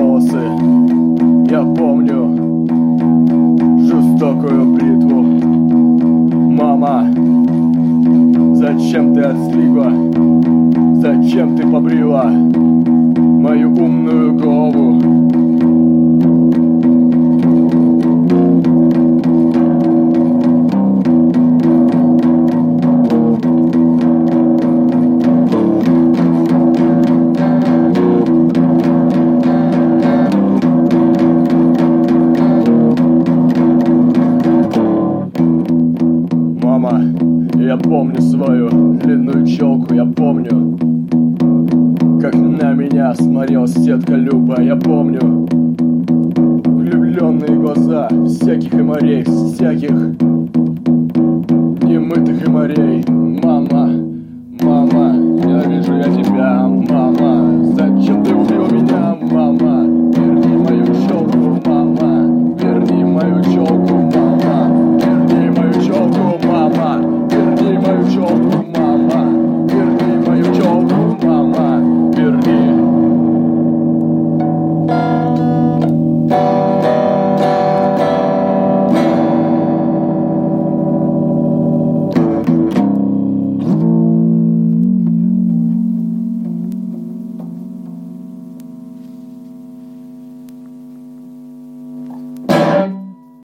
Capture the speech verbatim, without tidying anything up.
волосы. Я помню жестокую бритву. Мама, зачем ты отстригла? Зачем ты побрила мою умную голову? Мама, я помню свою длинную челку, я помню, как на меня смотрела сетка Люба, я помню влюбленные глаза всяких эморей, всяких немытых эморей. Мама, мама, ненавижу я тебя.